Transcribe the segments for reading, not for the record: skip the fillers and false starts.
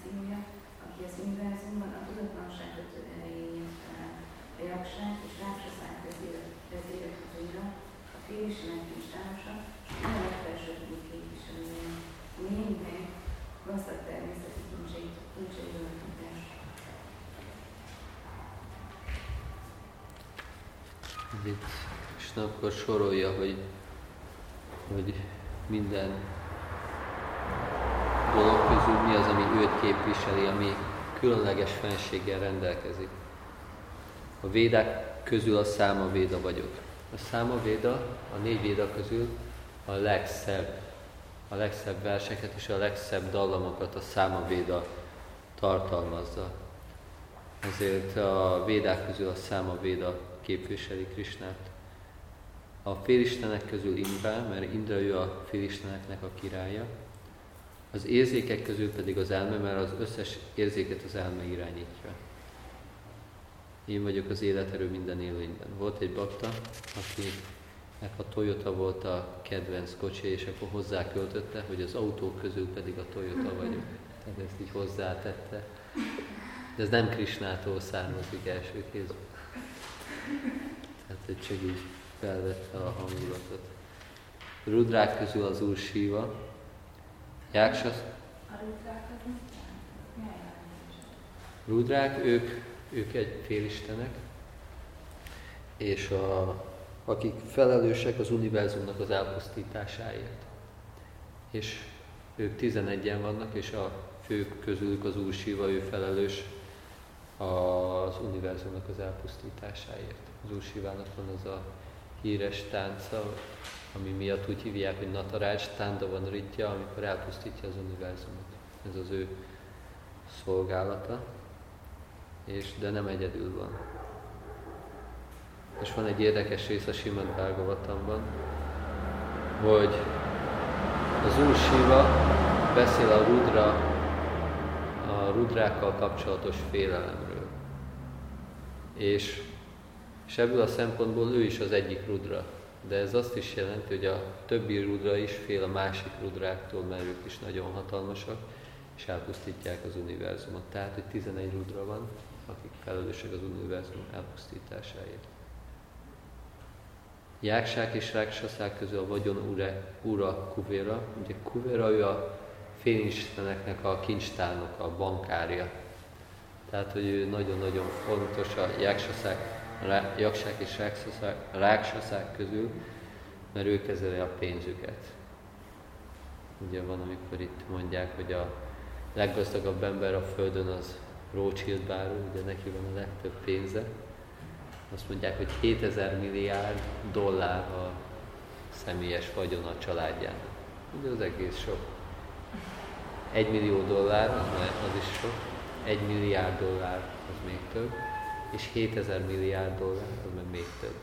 inkarnációja, aki az univerzumban a tudatlanság kötő erején jött fel. A jaksák és ráksaszák vezérethozóira, a félistenek kistárosa, a legfelsőbbé képviselője. A mérőhely gazdag természeti kincseiről tudás. Itt Isten akkor sorolja, hogy minden dolog közül mi az, ami őt képviseli, ami különleges fenséggel rendelkezik. A védák közül a számavéda vagyok. A számavéda a 4 véda közül a legszebb verseket és a legszebb dallamokat a számavéda tartalmazza. Ezért a védák közül a számavéda képviseli Krisnát. A félistenek közül Indra, mert Indra ő a félisteneknek a királya. Az érzékek közül pedig az elme, mert az összes érzéket az elme irányítja. Én vagyok az életerő minden élőnyben. Volt egy bakta, akinek a Toyota volt a kedvenc kocsi, és akkor hozzáköltötte, hogy az autók közül pedig a Toyota vagyok. Tehát ezt így hozzátette. De ez nem Krisnától származik első kézben. Tehát hogy csak így felvette a hangulatot. A rudrák közül az Úr Síva. Jáksas. A rudrák az mit? Rudrák, ők egy félistenek, és akik felelősek az univerzumnak az elpusztításáért. És ők 11-en vannak, és a fők közülük az Úr Síva, ő felelős az univerzumnak az elpusztításáért. Az Úr Sívának van az a híres tánca, ami miatt úgy hívják, hogy Nataraj Tándava Nritya, amikor elpusztítja az univerzumot. Ez az ő szolgálata, de nem egyedül van. És van egy érdekes rész a Srimad Bhagavatamban, hogy az Úr Siva beszél a rudrákkal kapcsolatos félelemről. És ebből a szempontból ő is az egyik rudra. De ez azt is jelenti, hogy a többi rudra is fél a másik rudráktól, mert ők is nagyon hatalmasak, és elpusztítják az univerzumot. Tehát, hogy 11 rudra van, akik felelősek az univerzum elpusztításáért. Jáksák és ráksaszák közül a vagyon ura Kuvera. Ugye Kuvera ő a félisteneknek a kincstárnak, a bankárja. Tehát, hogy ő nagyon-nagyon fontos a jaksák és ráksaszák közül, mert ő kezeli a pénzüket. Ugye van, amikor itt mondják, hogy a leggazdagabb ember a Földön az Rothschild báró, ugye neki van a legtöbb pénze. Azt mondják, hogy 7000 milliárd dollár a személyes vagyon a családjának. Ugye az egész sok. 1 millió dollár, az is sok. 1 milliárd dollár, az még több. És 7000 milliárd dollár, az meg még több.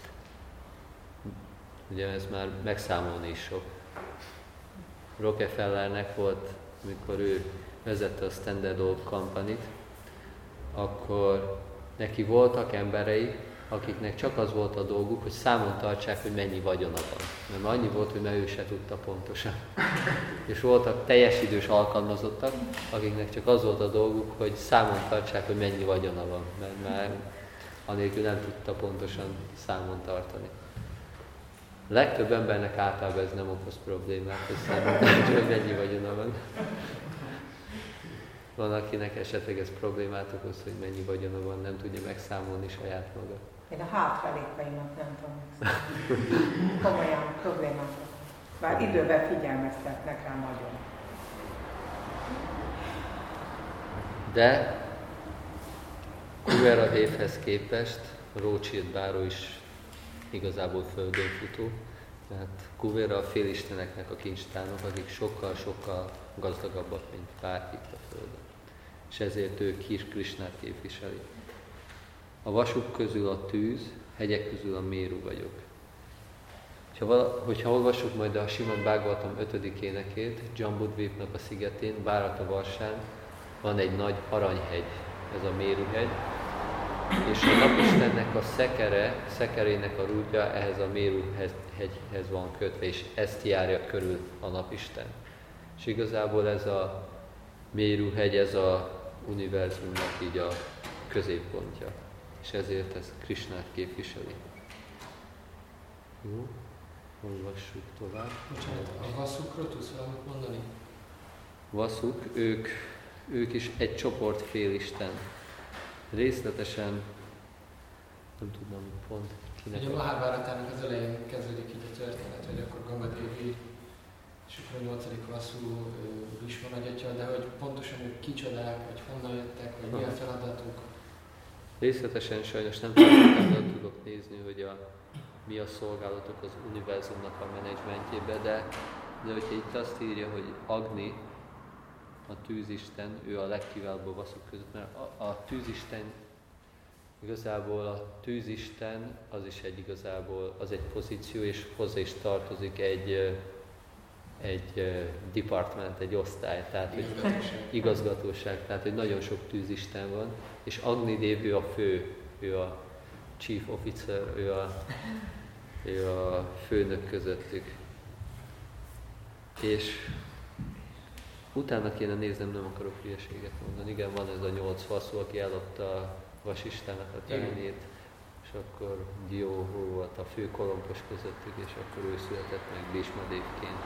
Ugye ez már megszámolni is sok. Rockefellernek volt, amikor ő vezette a Standard Oil Company-t, akkor neki voltak emberei, akiknek csak az volt a dolguk, hogy számon tartsák, hogy mennyi vagyona van. Mert annyi volt, hogy ő se tudta pontosan. És voltak teljes idős alkalmazottak, akiknek csak az volt a dolguk, hogy számon tartsák, hogy mennyi vagyona van. Mert már anélkül nem tudta pontosan számon tartani. A legtöbb embernek általában ez nem okoz problémát, hogy számon tartsa, hogy mennyi vagyona van. Van, akinek esetleg ez problémát okoz, hogy mennyi vagyona van, nem tudja megszámolni saját maga. Én a hátralékaimat nem tudom megszámolni. Komolyan problémát okoz. Bár időben figyelmeztetnek rá nagyon. De Kuvera dévhez képest Rothschild báró is igazából földön futó. Tehát Kuvera a félisteneknek a kincstárnok, akik sokkal-sokkal gazdagabbak, mint bárki a Földön. És ezért ő Krisnát képviseli. A vasuk közül a tűz, hegyek közül a méru vagyok. Hogyha olvassuk majd a Srimad Bhagavatam 5. énekét, Jambudvipnak a szigetén, Bharata Varsán van egy nagy aranyhegy, ez a Méruhegy, és a napistennek a szekerének a rúdja ehhez a Méruhegyhez van kötve, és ezt járja körül a napisten. És igazából ez a Méru hegy ez a univerzumnak így a középpontja, és ezért ez Krisnát képviseli. Jó, olvassuk tovább. Bocsánat, a Vasukról tudsz valamit mondani? Vasuk, ők is egy csoport félisten. Részletesen, nem tudnam pont kinek. Ugye a Mahábháratának az elején kezdődik így a történet, hogy akkor Gangadévi, és akkor a 8. Vasu Bhishma nagyatya, de hogy pontosan ők kicsodák, vagy honnan jöttek, vagy mi a feladatuk. Részletesen sajnos nem tudok nézni, hogy mi a szolgálatok az univerzumnak a menedzsmentjében, de hogyha itt azt írja, hogy Agni, a tűzisten, ő a legkiválóbb a vaszuk között, mert a tűzisten igazából a tűzisten az is az egy pozíció, és hozzá is tartozik egy department, egy osztály, tehát igazgatóság, tehát hogy nagyon sok tűzisten van, és Agni Dev, ő a fő, ő a chief officer, ő a főnök közöttük. És utána kéne néznem, nem akarok hülyeséget mondani. Igen, van ez a 8 Vasu, aki ellopta a Vasistának a tehenét, és akkor Dióhó volt a fő kolompos közöttük, és akkor ő született meg Bhishma Devként.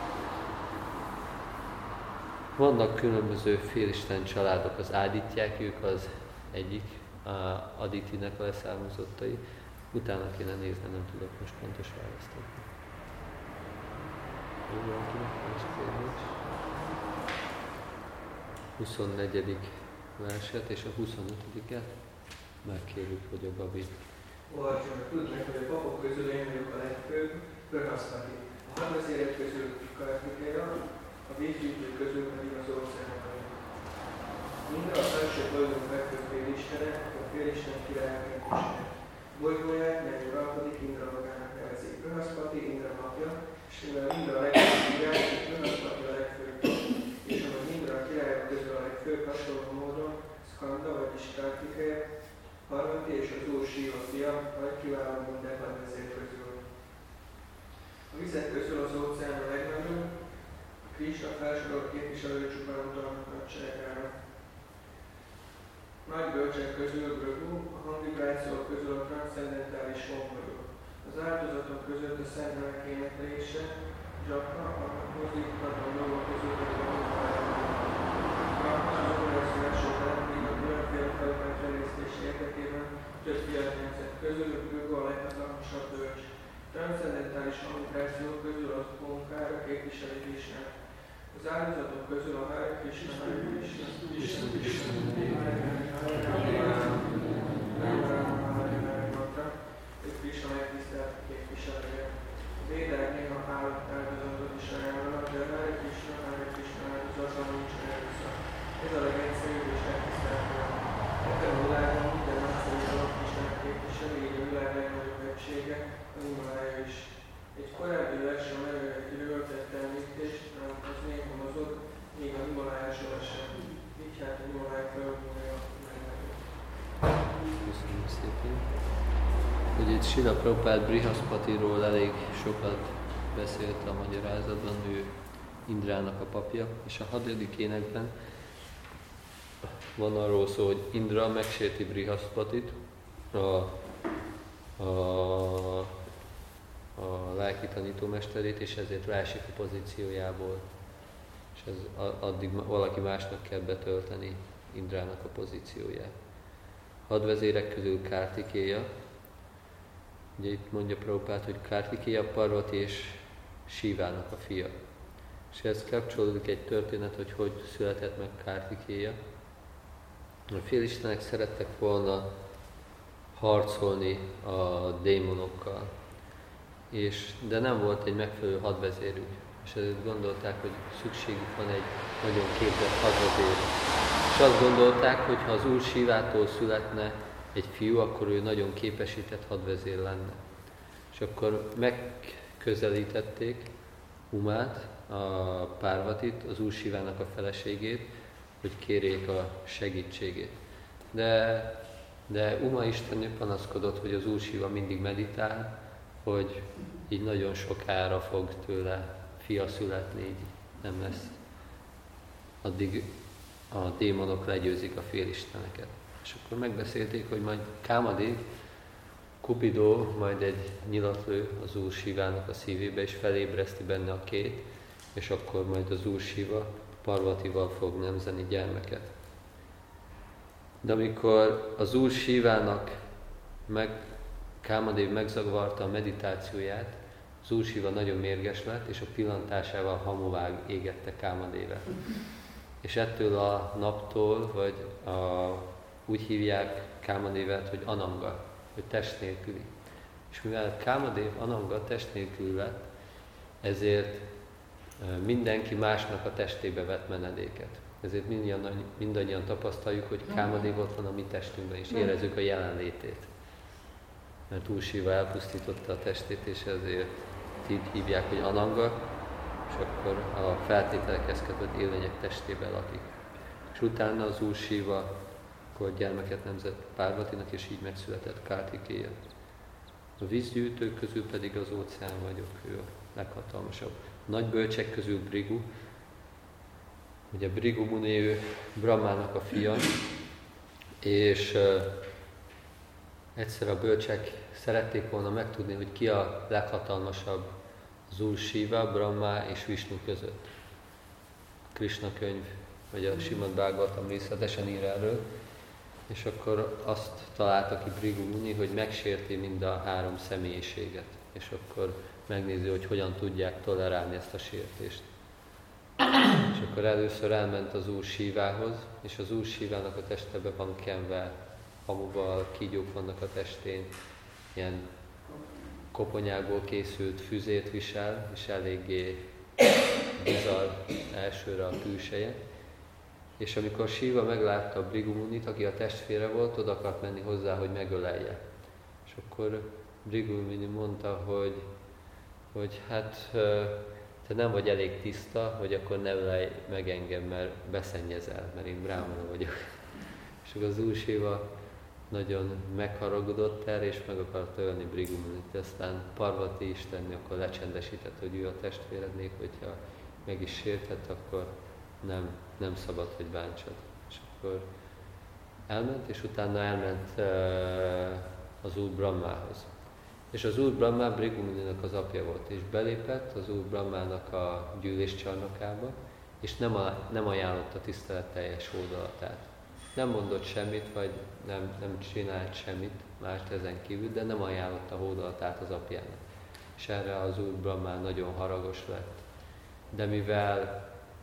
Vannak különböző félisten családok, az Ádityák, ők az egyik, Aditinek a leszármazottai. Utána kéne nézni, nem tudok most pontos választ adni. Jó, valakinek más kérdés? 24. verset és a 25-et megkérjük, hogy a Gabi. Olvassanak, tudd meg, hogy a papok közül én vagyok a legfőbb, Brahaszpati. A hadvezérek közül Kartikeya, a vízgyűjtők közül pedig az országok. Minden a felső bolygók legfőbb félistene, a félisten királyának is. Bolygóját, mely uralkodik, Indra magának nevezik. Brahaszpati, Indra napja, és mivel Indra a legfőbb király, Brahaszpati a legfőbb. És amely Indra a királyok közül a legfőbb, hasonló módon Skanda, vagyis Kartikeya, Parvati és az Úr Siva fia, vagy kiváló minden hadvezér közül. A vizek közül az óceán a legnagyobb, Krisna felsorolt képviselő csupán utalnak nagyságára. Nagy bölcsek közül Brögu, a hangvibrációk közül a transzcendentális hangoló. Az áldozatok között a szent nevek éneklése, Japa, a mozdíthatatlan dolgok közül pedig a hangvibrációk. Japa az univerzum első teremtmény a különféle felület felésztési érdekében több fiatalnemzet közül Brögu a leghatalmasabb bölcs. Transzcendentális hangvibrációk közül az Omkára képviseli Krisnát. Az áldozatok közül a Hare Krishna, Hare Krishna, Krishna Krishna, Hare Hare, ők Krishna megtisztelt képviselője. Védák néha áldozatot is ajánlanak, de a Hare Krishna áldozatban nincsen erőszak. Ez a legegyszerűbb és legtiszteltebb. Ebben a világon minden nagyszerű dolog Krisnát képviseli, így a világ legnagyobb egysége, az Himalája is. Egy korábbi vers a merőnek üvöltett említést, az néha mozog, még a Himalája sohasem. Így hát a Himalája felvonulja megnagyobb. Köszönöm szépen. Ugye itt Srila Prabhupád Brihaspatiról elég sokat beszélt a magyarázatban, ő Indrának a papja, és a 6. énekben van arról szó, hogy Indra megsérti Brihaspatit, a lelki tanítómesterét, és ezért leesik a pozíciójából. És addig valaki másnak kell betölteni Indrának a pozícióját. Hadvezérek közül Kartikeya. Ugye itt mondja Prabhupád, hogy Kartikeya Parvati és Sivának a fia. És ez kapcsolódik egy történet, hogy született meg Kartikeya. A félistenek szerettek volna harcolni a démonokkal, de nem volt egy megfelelő hadvezérük. És ezért gondolták, hogy szükségük van egy nagyon képzett hadvezér. És azt gondolták, hogy ha az Úr Sivától születne egy fiú, akkor ő nagyon képesített hadvezér lenne. És akkor megközelítették Umát, a Párvatit, az Úr Sivának a feleségét, hogy kérjék a segítségét. De Uma istennő panaszkodott, hogy az Úr Siva mindig meditál, hogy így nagyon sokára fog tőle fia születni, így nem lesz addig a démonok legyőzik a félisteneket. És akkor megbeszélték, hogy majd Kámadév, Kupido majd egy nyilat lő az Úr Sivának a szívébe, és felébreszti benne a két, és akkor majd az Úr Siva Parvatival fog nemzeni gyermeket. De amikor az Úr Sivának Kámadév megzavarta a meditációját, az Úr Siva nagyon mérges lett, és a pillantásával hamuvág égette Kámadévet. És ettől a naptól, vagy úgy hívják Kámadévet, hogy Ananga, hogy test nélküli. És mivel Kámadév Ananga test nélküli lett, ezért mindenki másnak a testébe vett menedéket. Ezért mindannyian tapasztaljuk, hogy Kámadév ott van a mi testünkben, és érezzük a jelenlétét. Mert Úr Siva elpusztította a testét, és ezért így hívják, hogy Ananga, és akkor a feltételekhez kötött élőlények testében lakik. És utána az Úr Siva akkor gyermeket nemzett Párvatinak, és így megszületett Kártikéja. A vízgyűjtők közül pedig az óceán vagyok, ő a leghatalmasabb. A nagy bölcsek közül Brigu, ugye Brigu Muni, ő Brahmának a fia, és egyszer a bölcsek szerették volna megtudni, hogy ki a leghatalmasabb az Úr Siva, Brahma és Vishnu között. A Krishna könyv, vagy a Simad Bhagavatam részletesen ír erről, és akkor azt találta ki Brigu Muni, hogy megsérti mind a három személyiséget, és akkor megnézi, hogy hogyan tudják tolerálni ezt a sértést. És akkor először elment az Úr Sivához, és az Úr Sivának a testebe van kenve, hamuval, kígyók vannak a testén, ilyen koponyából készült füzét visel, és eléggé bizarr elsőre a külseje. És amikor Siva meglátta Brigu Munit, aki a testvére volt, oda akart menni hozzá, hogy megölelje. És akkor Brigu Muni mondta, hogy hát te nem vagy elég tiszta, hogy akkor ne ölelj meg engem, mert beszennyezel, mert én bráhmana vagyok. És akkor az Úr Siva nagyon megharagudott erre, és meg akarta ölni Brigu Munit. Aztán Parvati istenni akkor lecsendesített, hogy ő a testvéred, még hogyha meg is sértett, akkor nem szabad, hogy bántsad. És akkor elment, és utána elment az Úr Brahmához. És az Úr Brahma Brigu Muninak az apja volt, és belépett az Úr Brahmának a gyűléscsarnokába, és nem ajánlotta tiszteletteljes hódolatát. Nem mondott semmit, vagy nem csinált semmit mást ezen kívül, de nem ajánlotta hódolatát az apjának. És erre az Úr Brahma nagyon haragos lett. De mivel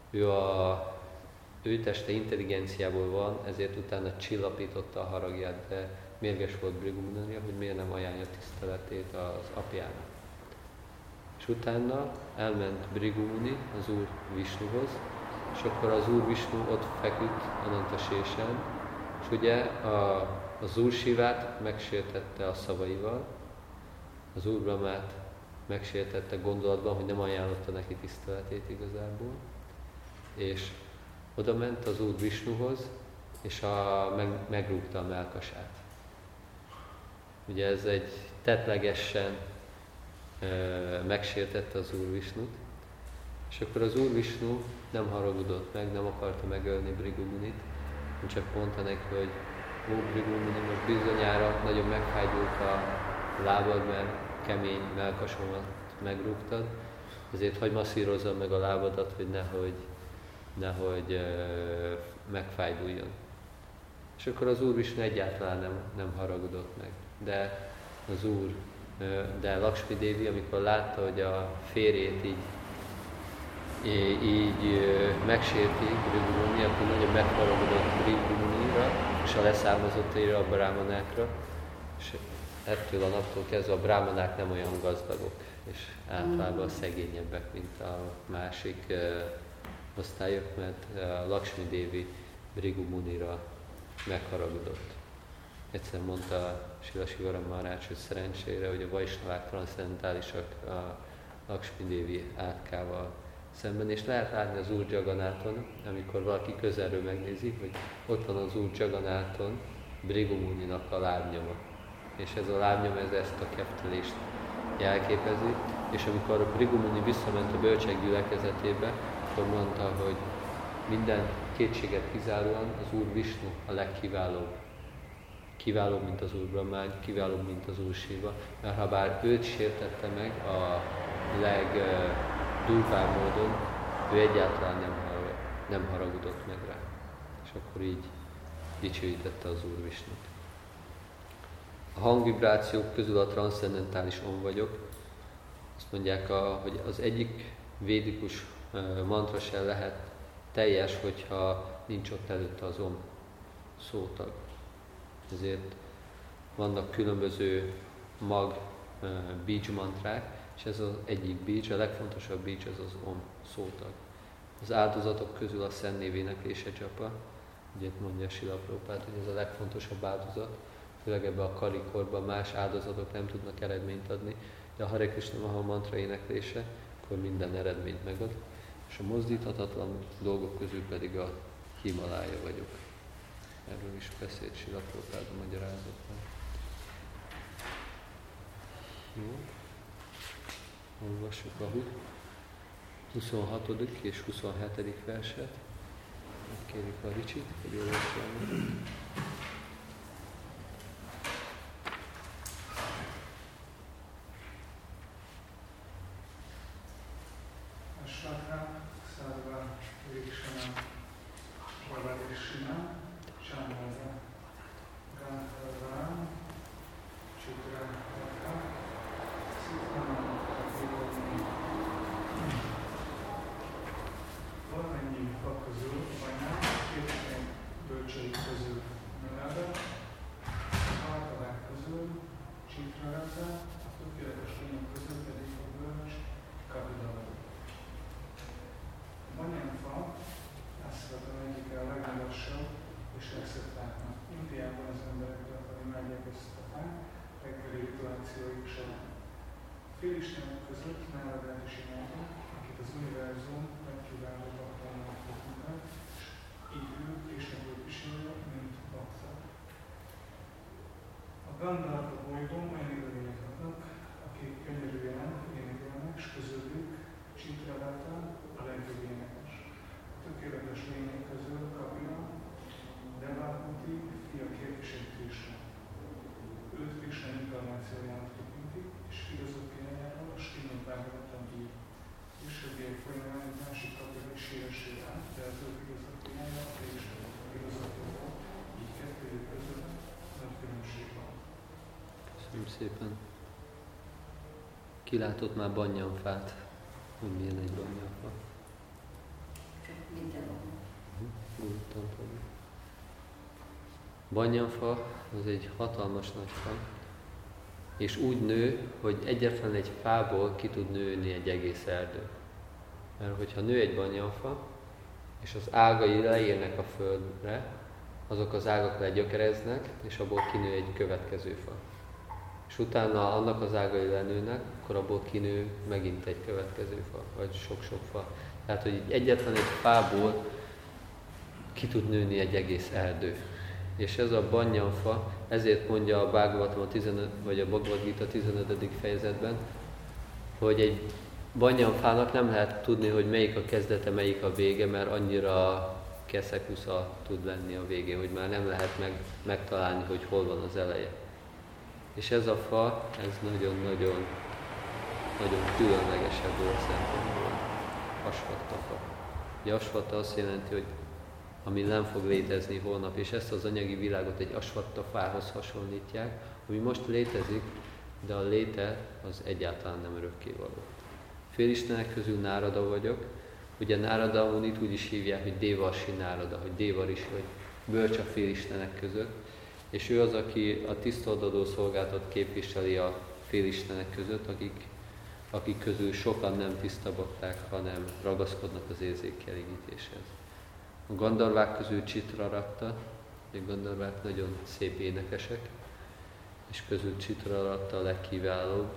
ő teste intelligenciából van, ezért utána csillapította a haragját, de mérges volt Brigu Munira, hogy miért nem ajánlja tiszteletét az apjának. És utána elment Brigu Muni az Úr Vishnuhoz, és akkor az Úr Vishnu ott feküdt Anantasésen, és ugye az Úr Sivát megsértette a szavaival, az Úr Brahmát megsértette gondolatban, hogy nem ajánlotta neki tiszteletét igazából, és oda ment az Úr Vishnuhoz, és megrúgta a mellkasát. Ugye ez egy tettlegesen megsértette az Úr Vishnut, és akkor az Úr Vishnu nem haragudott meg, nem akarta megölni Brigu Munit, csak mondta neki, hogy Brigu Muni, most bizonyára nagyon megfájdult a lábad, mert kemény mellkasomat megrúgtad, ezért hagyj masszírozzam meg a lábadat, hogy nehogy megfájduljon. És akkor az Úr Vishnu egyáltalán nem haragudott meg. De Lakshmi Devi, amikor látta, hogy a férjét így megsérti Brigu Muni, akkor nagyon megharagudott Brigu Munira, és a leszármazottaira, a brámanákra, és ettől a naptól kezdve a brámanák nem olyan gazdagok, és általában szegényebbek, mint a másik osztályok, mert Lakshmi Devi Brigu Munira megharagudott. Egyszer mondta Srila Sivaram Maharaj, hogy szerencsére, hogy a Vaisnavák transzcendentálisak a Lakshmi Devi átkával szemben, és lehet látni az Úr Jaganáton, amikor valaki közelről megnézi, hogy ott van az Úr Jaganáton Brigu Muninak a lábnyoma. És ez a lábnyom ezt a keftelést jelképezi, és amikor a Brigu Muni visszament a bölcsek gyülekezetébe, akkor mondta, hogy minden kétséget kizáróan az Úr Visnu a legkiválóbb. Kiválóbb, mint az Úr Brahma, kiválóbb, mint az Úr Siva, mert ha bár őt sértette meg a legdurvább módon, ő egyáltalán nem haragudott meg rá. És akkor így dicsőítette az Úr Visnut. A hangvibrációk közül a transzcendentális Om vagyok. Azt mondják, hogy az egyik védikus mantra sem lehet teljes, hogyha nincs ott előtte az Om szótag. Ezért vannak különböző mag bíj mantrák, és ez az egyik bíj, a legfontosabb bíj az az Om szótag. Az áldozatok közül a Szent név éneklése japa, ugye mondja Srila Prabhupád, hogy ez a legfontosabb áldozat, főleg ebben a Kali korban más áldozatok nem tudnak eredményt adni, de a Hare Krishna Maha mantra éneklése, akkor minden eredményt megad, és a mozdíthatatlan dolgok közül pedig a Himalája vagyok. Erről is beszélt Srila Prabhupád a magyarázatban. Jó. Olvassuk a 26. és 27. verset. Kérjük a Ricsit, hogy olvassam. Ashwatha Sarva Vikshana Valadishina Chandraza Gandharva Chitrarata Sitana Katironi. Valamennyi fa közül Vajnán, két bölcsei közül Narada, általák közül Chitrarata, a tökéletes lények közül pedig a bölcs Kapidala. Banyanfa Aszvatan egyik a legmagasabb és legszebb fáknak. Indiában az emberek gyakran imádják ezt a fát, reggeli rituációik során. Félistenek között Náradát is imádják, akit az univerzum legkiválóbb baktának mutat, és így ők Krisnából kísérje, mint bakta. A Gandharva bolygón olyan élőlények vannak, akik gyönyörűen énekelnek, és közülük Chitrarata a legjobb énekes. A tökéletes lények közül Kapila, Devahuti fia képviseli Krishna. Őt Krishna inkarnációjának tekintik, és filozófiájáról a Srimad Bhagavatam ír. Későbbiek folyamán egy másik Kapila is híresé vált, de az ő filozófiája a Krishna filozófiáról, így kettőjük között nagy különbség van. Köszönöm szépen. Ki látott már banyanfát? Hogy milyen egy banyanfa? Csak mindenhol. Banyanfa az egy hatalmas nagy fa, és úgy nő, hogy egyetlen egy fából ki tud nőni egy egész erdő. Mert hogyha nő egy banyanfa, és az ágai leérnek a földre, azok az ágak legyökereznek, és abból kinő egy következő fa. És utána annak az ágai lenőnek, akkor abból kinő megint egy következő fa, vagy sok-sok fa. Tehát, hogy egyetlen egy fából ki tud nőni egy egész erdő. És ez a banyanfa, ezért mondja a Bhagavatam a 15, vagy a Bhagavad Gita 15. fejezetben, hogy egy banyanfának nem lehet tudni, hogy melyik a kezdete, melyik a vége, mert annyira keszekusza tud lenni a végén, hogy már nem lehet megtalálni, hogy hol van az eleje. És ez a fa, ez nagyon-nagyon különleges ebből a szempontból. Asvatta fa. Ugye asvatta azt jelenti, hogy ami nem fog létezni holnap, és ezt az anyagi világot egy asvatta fához hasonlítják, ami most létezik, de a léte az egyáltalán nem örökkévaló. Félistenek közül Nárada vagyok. Ugye Nárada Munit úgy is hívják, hogy Devarsi Nárada, hogy Dévaris, hogy bölcs a félistenek között, és ő az, aki a tisztoldadó szolgálatot képviseli a félistenek között, akik közül sokan nem tiszta bakták, hanem ragaszkodnak az érzékkielégítéshez. A gandharvák közül Chitraratta, a gandharvák nagyon szép énekesek, és közül Chitraratta a legkiválóbb.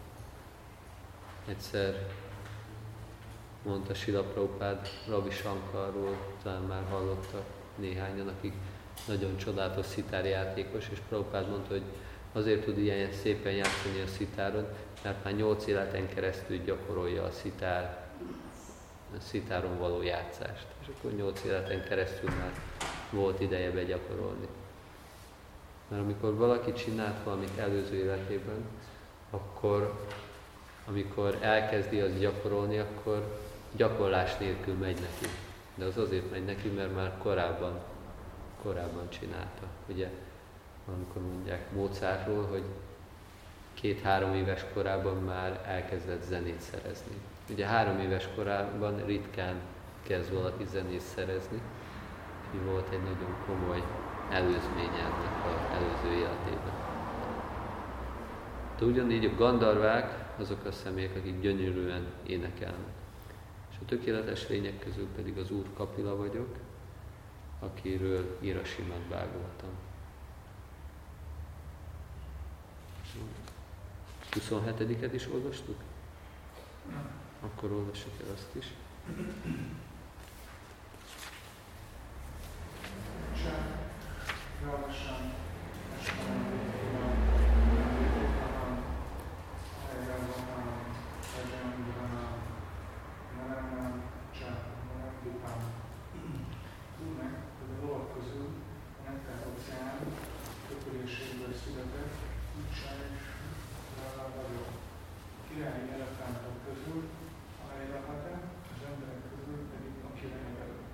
Egyszer mondta Srila Prabhupád Ravi Shankarról, talán már hallottak néhányan, akik nagyon csodálatos szitárjátékos, és Prabhupád mondta, hogy azért tud ilyen szépen játszani a szitáron, mert már 8 életen keresztül gyakorolja a szitár szitáron való játszást. És akkor 8 életen keresztül már volt ideje begyakorolni. Mert amikor valaki csinált valamit előző életében, akkor amikor elkezdi azt gyakorolni, akkor gyakorlás nélkül megy neki. De az azért megy neki, mert már korábban csinálta. Ugye, amikor mondják Mozartról, hogy 2-3 éves korában már elkezdett zenét szerezni. Ugye 3 éves korában ritkán kezd valaki zenét szerezni, és volt egy nagyon komoly előzmény ennek az előző életében. De ugyanígy a gandharvák azok a személyek, akik gyönyörűen énekelnek. És a tökéletes lények közül pedig az Úr Kapila vagyok, akiről ír a Simad Bhagavatam. 27-et is olvastuk? Akkor olvassuk el azt is. Királyi elefántok közül a Airavata, az emberek közül pedig a király előtt.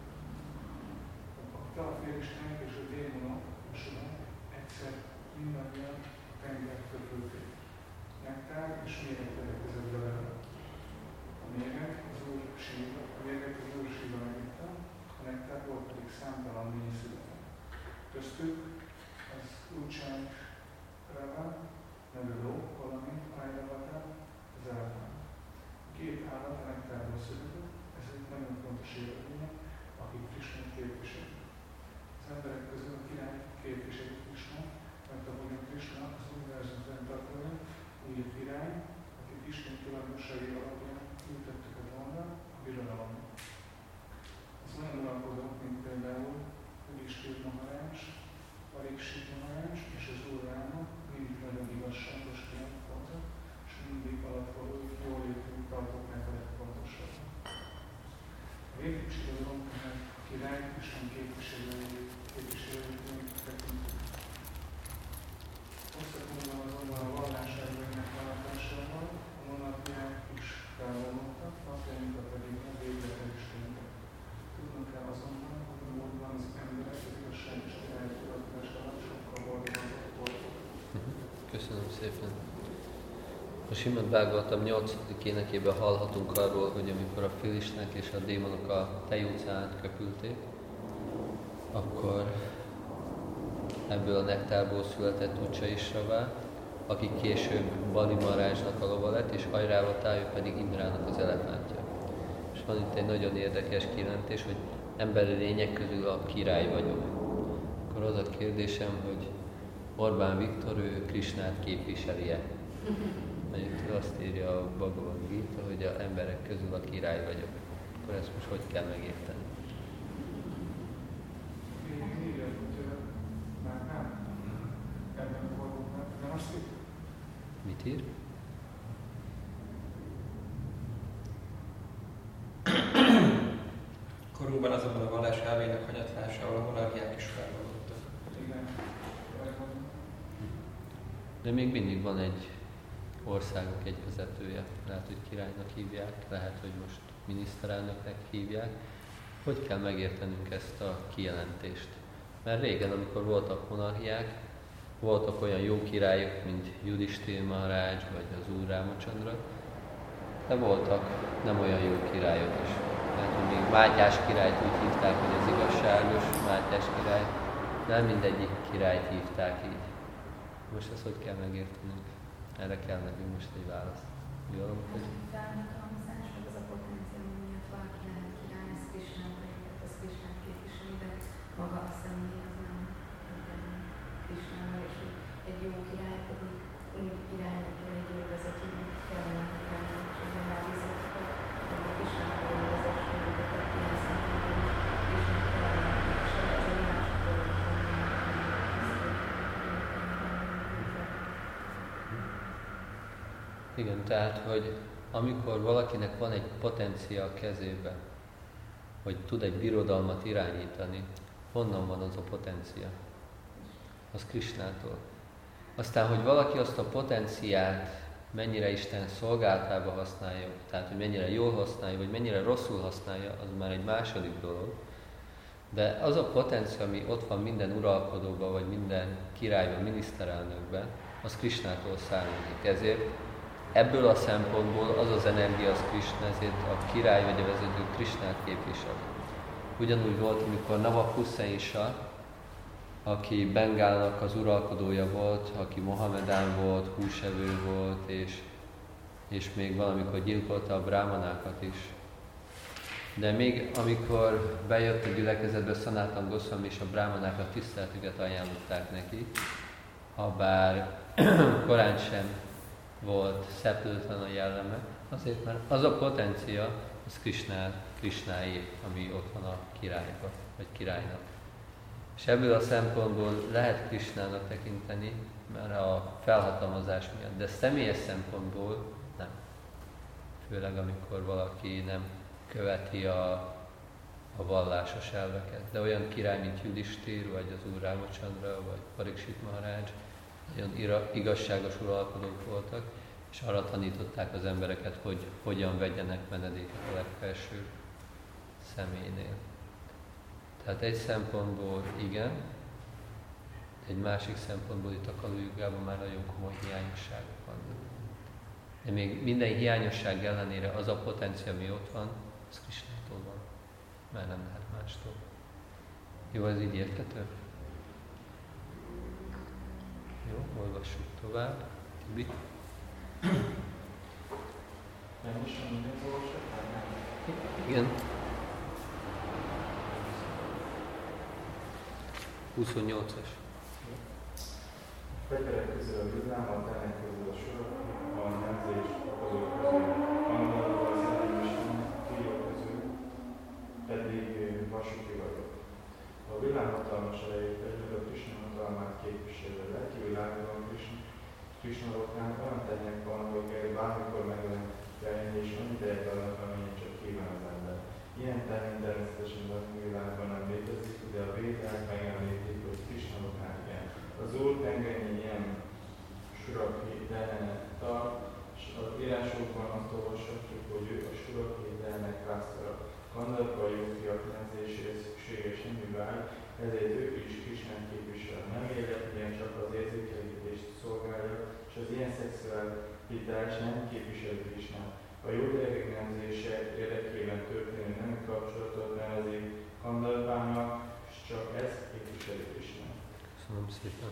A félistenek és a démonok, a sorok egyszer mindannyian a tengert köpülték. Nektár és méreg következett belőle. A méreget az Úr Siva megitta, a nektárból pedig számtalan lény született. Köztük az Úcsány Rava nevű ló, valamint Airavata, az állat. A 2 állat a nektárból született, ezek nagyon fontos élőlények, akik Krisnát képviselik. Az emberek közül a király képviseli Krisnát, mert ahogy a Krisna az univerzum fenntartója, úgy a király, aki Krisna tulajdonsági alapján ültettük a trónra, a birodalomra. Az olyan uralkodók, mint például Yudhishthir Maharaj, Pariksit Maharaj és az Úr Ráma mindig nagyon igazságos királyok voltak, és mindig alapvalói jólétünk tartották a legfontosabban. A védik csillagon, tehát a király Isten képviselőjét tekintjük. Hosszak múlva azonban a valláságainak választásával a monarchiák is felvonultak, napjainkat pedig a végre erősítettek. Tudnunk kell azonban, hogy a múltban az emberek az igazság és a király tudatás alatt sokkal boldogabbak voltak. Köszönöm szépen. A Simad Bhagavatam 8. énekében hallhatunk arról, hogy amikor a filisták és a démonok a Tejúceánát köpülték, akkor ebből a nektárból született Ucsaisravá, aki később Bali Marázsnak a lova lett, és Ajrávatája pedig Indrának az elefántja. És van itt egy nagyon érdekes kijelentés, hogy emberi lények közül a király vagyok. Akkor az a kérdésem, hogy Orbán Viktor, ő Krisnát képviseli-e? Mert itt azt írja a Bhagavad Gita, hogy az emberek közül a király vagyok. Akkor ezt most hogy kell megérteni? Mit ír? Korunkban azonban a vallás elvének hanyatlásával a monarchiák is felvonultak. De még mindig van egy országok egy vezetője. Lehet, hogy királynak hívják, lehet, hogy most miniszterelnöknek hívják. Hogy kell megértenünk ezt a kijelentést? Mert régen, amikor voltak monarchiák, voltak olyan jó királyok, mint Yudhishthir Maharaj vagy az Úr Rámachandra, de voltak nem olyan jó királyok is. Tehát, hogy még Mátyás királyt úgy hívták, hogy az igazságos Mátyás király, de nem mindegyik királyt hívták így. Most ezt hogy kell megértenünk? Erre kell nekünk most egy válasz. Jól hogy? Felhatalmazás, meg az a potenciál miatt valaki lehet király, ez Krisnát, vagy az Krisnát képviseli, de maga a személy az nem Krisnával, és egy jó király pedig úgy királynak, egy jó vezetőnek kellene lenni, és az elbízatokat, hogy a Krisnával jó vezetőnek, a király személyben is Krisnát kellene, és ez a másik dolog, Igen, tehát, hogy amikor valakinek van egy potencia a kezében, hogy tud egy birodalmat irányítani, honnan van az a potencia? Az Krisnától. Aztán, hogy valaki azt a potenciát mennyire Isten szolgálatába használja, tehát hogy mennyire jól használja, vagy mennyire rosszul használja, az már egy második dolog. De az a potencia, ami ott van minden uralkodóban, vagy minden királyban, miniszterelnökben, az Krisnától származik. Ezért ebből a szempontból az energia az Krisna, ezért a király vagy a vezető Krisnát képvisel. Ugyanúgy volt, amikor Nawab Hussain, aki Bengálnak az uralkodója volt, aki Mohamedán volt, húsevő volt, és még valamikor gyilkolta a brámanákat is. De még amikor bejött a gyülekezetbe, Sanatana Goswami és a brámanákat tiszteletüket ajánlották neki, habár korán sem volt szeplőtlen a jelleme, azért mert az a potencia, az Krisnáé, ami ott van a királyban, vagy királynak. És ebből a szempontból lehet Krisnának tekinteni, mert a felhatalmazás miatt, de személyes szempontból nem. Főleg amikor valaki nem követi a vallásos elveket. De olyan király, mint Judisthira, vagy az Úr Rámachandra, vagy Pariksit Maharaj, olyan igazságos uralkodók voltak, és arra tanították az embereket, hogy hogyan vegyenek menedéket a legfelső személynél. Tehát egy szempontból igen, egy másik szempontból itt a Kali Jugában már nagyon komoly hiányosságok vannak. De még minden hiányosság ellenére az a potencia, ami ott van, az Krisnától van, már nem lehet mástól. Jó, ez így érthető? Jó, olvassuk tovább. Tibi? Nem is mindent olvasok? Igen. 28-as. Fegyverek közül a villám, a tenek közül a sorok, a nemzés okozók közül, angolul a szellemisten, kígyók közül pedig vasúti vagyok. A villám hatalmas erejű fegyver a Krisna hatalmát képviselő. Lelki világban Krisna okán olyan tennek van, hogy bármikor meg lehet jelenni, és annyi tehet annak, amilyen csak kíván az ember. Ilyen termény természetesen a világban nem létezik, de a védák megemlítik, hogy Krisna okán igen. Az Úr tengernyi ilyen suraki dellenet tart, és az írásokban azt olvashatjuk, hogy ő a suraki dellenek pásztora. Kandarpa jó fiak nemzéséhez szükséges nemű vágy, ezért ők is Krisnát képvisel. Nem életben csak az érzékelítést szolgálja, és az ilyen szexualitás nem képviseli Krisnát. A jó gyerekek nemzése érdekében történő nemi kapcsolatot nevezik Kandarpának, és csak ez képviseli Krisnát. Köszönöm szépen.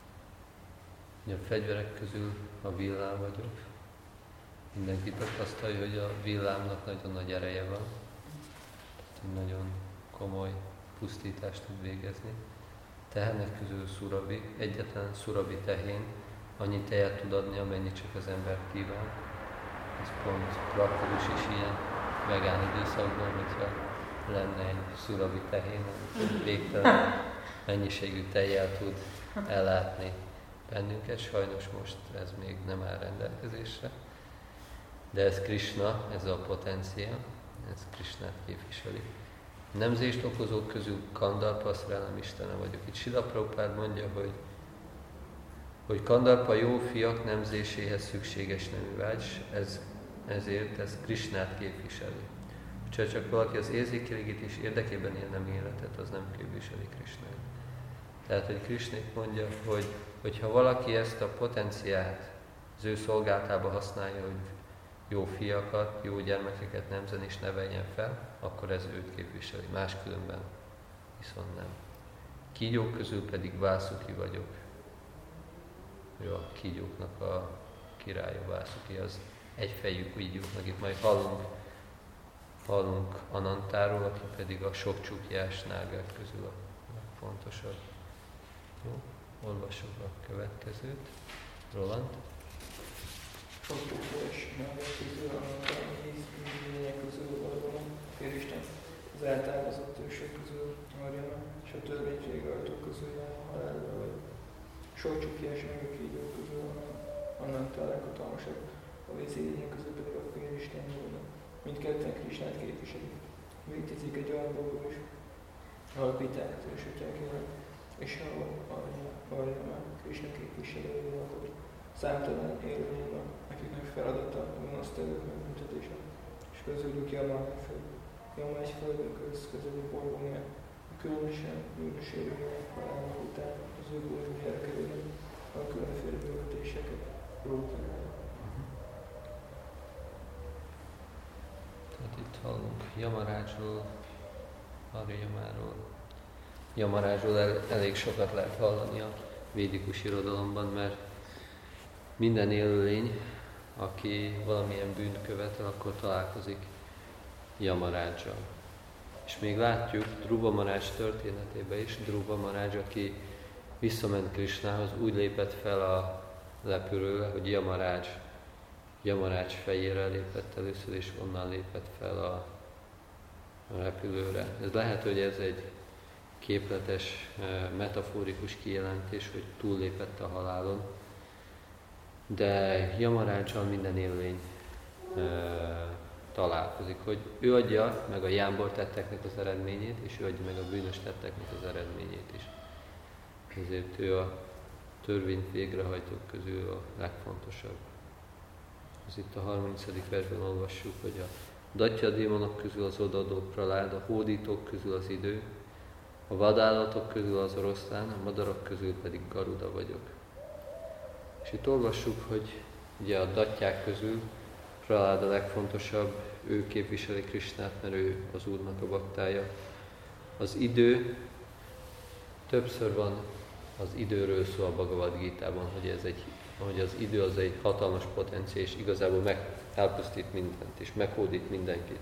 A fegyverek közül a villám vagyok. Mindenki tapasztalja, hogy a villámnak nagyon nagy ereje van. Nagyon komoly pusztítást tud végezni. Tehenek közül Surabhi, egyetlen Surabhi tehén annyi tejet tud adni, amennyit csak az ember kíván. Ez pont praktikus is ilyen vegán időszakban, hogyha lenne egy Surabhi tehén, amit végtelen mennyiségű tejjel tud ellátni bennünket. Sajnos most ez még nem áll rendelkezésre. De ez Krishna, ez a potencia, ez Krishnát képviseli. Nemzést okozók közül Kandarpa, szerelem istene vagyok. Itt Srila Prabhupád mondja, hogy Kandarpa jó fiak nemzéséhez szükséges nemű vágy, ezért ez Krishnát képviseli. Csak valaki az érzékelégítés érdekében él nem életet, az nem képviseli Krishnát. Tehát, hogy Krishnát mondja, hogy ha valaki ezt a potenciát az ő szolgálatába használja, hogy jó fiakat, jó gyermekeket nemzen és neveljen fel, akkor ez őt képviseli. Máskülönben viszont nem. Kígyók közül pedig Vásuki vagyok. Ő a kígyóknak a királya, Vásuki, az egyfejű kígyóknak. Itt majd hallunk Anantáról, aki pedig a sok csukjás nágák közül a legfontosabb. Jó, olvassuk a következőt. Roland? Sok csukjás nágák közül, a lények közül valóban Félisten, az eltávozott ősök közül Arjana, és a törvénység ajtók közül a halálba vagy. Sok csukjás nágák kígyók közül annak talán hatalmasabb, a vészélények közül pedig a Félisten jóda. Mindketten Krisnát képviselik. végzik egy olyan dolgot is, alapítják az ősötyákével, és arra már Krishna képviselői voltak. Számtalan élőlény van, akiknek feladata a gonosztevők megmutatása, és közülük Yama egy földön közeli bolygónél, különösen bűnös élőlények halálnak után az ő bolygójára kerülnek, a különféle büntetéseket rótják. Tehát itt hallunk Yamarajról, Aryamáról. Yamarajról elég sokat lehet hallani a védikus irodalomban, mert minden élőlény, aki valamilyen bűnt követel, akkor találkozik Yamarajjal. És még látjuk Dhruva Maraj történetében is, Dhruva Maraj, aki visszament Krishnához, úgy lépett fel a lepőről, hogy Yamaraj fejére lépett először, és onnan lépett fel a repülőre. Ez lehet, hogy ez egy képletes, metaforikus kijelentés, hogy túllépett a halálon, de Yamarajjal minden élőlény találkozik, hogy ő adja meg a jámbor tetteknek az eredményét, és ő adja meg a bűnös tetteknek az eredményét is. Ezért ő a törvényt végrehajtók közül a legfontosabb. Ez itt a 30. versben olvassuk, hogy a datya démonok közül az odaadó pralád, a hódítók közül az idő, a vadállatok közül az oroszlán, a madarak közül pedig Garuda vagyok. És itt olvassuk, hogy ugye a datják közül Pralád a legfontosabb, ő képviseli Krishnát, mert ő az Úrnak a baktája. Az idő, többször van az időről szó a Bhagavad Gitában, hogy az idő az egy hatalmas potenciál, és igazából elpusztít mindent, és meghódít mindenkit.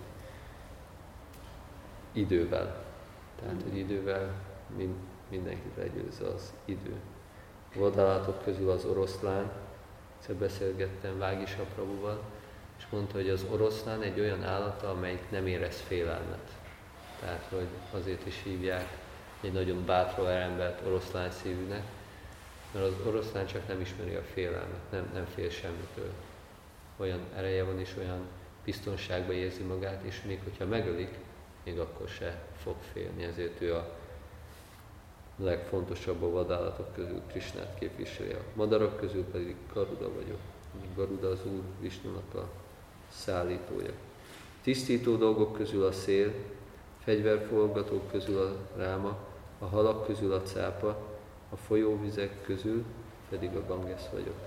Idővel. Tehát, hogy idővel mindenkit legyőzze az idő. A vadállatok közül az oroszlán, egyszer beszélgettem Vágisa Prabhuval, és mondta, hogy az oroszlán egy olyan állata, amelyik nem érez félelmet. Tehát, hogy azért is hívják egy nagyon bátor embert oroszlán szívűnek, mert az oroszlán csak nem ismeri a félelmet, nem fél semmitől. Olyan ereje van, és olyan biztonságban érzi magát, és még hogyha megölik, még akkor se fog félni. Ezért ő a legfontosabb a vadállatok közül Krishnát képviseli. A madarak közül pedig Garuda vagyok. Garuda az Úr Visnunak a szállítója. Tisztító dolgok közül a szél, fegyverforgatók közül a ráma, a halak közül a cápa, a folyóvizek közül pedig a Ganges vagyok.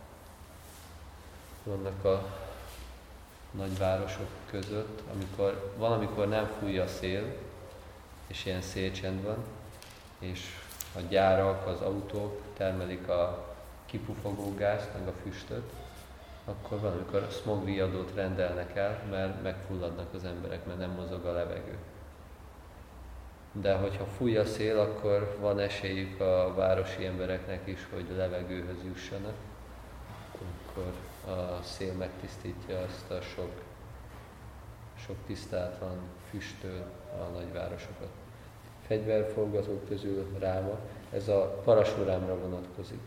Vannak a nagyvárosok között, valamikor nem fúj a szél, és ilyen szélcsend van, és a gyárak, az autók termelik a kipufogó gázt, meg a füstöt, akkor valamikor smogriadót rendelnek el, mert megfulladnak az emberek, mert nem mozog a levegő. De hogyha fúj a szél, akkor van esélyük a városi embereknek is, hogy levegőhöz jussanak. Akkor a szél megtisztítja azt a sok tisztátlan füsttől a nagyvárosokat. Fegyverforgatók közül ráma, ez a Parasurámra vonatkozik.